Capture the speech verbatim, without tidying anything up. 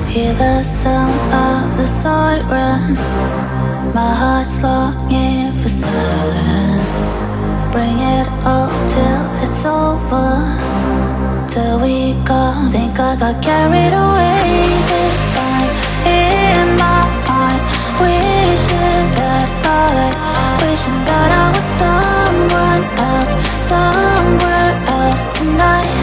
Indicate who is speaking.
Speaker 1: Hear the sound of the sirens. My heart's longing for silence. Bring it all till it's over. Till we go. Think I got carried away this time in my mind. Wishing that I, wishing that I was someone else, somewhere else tonight.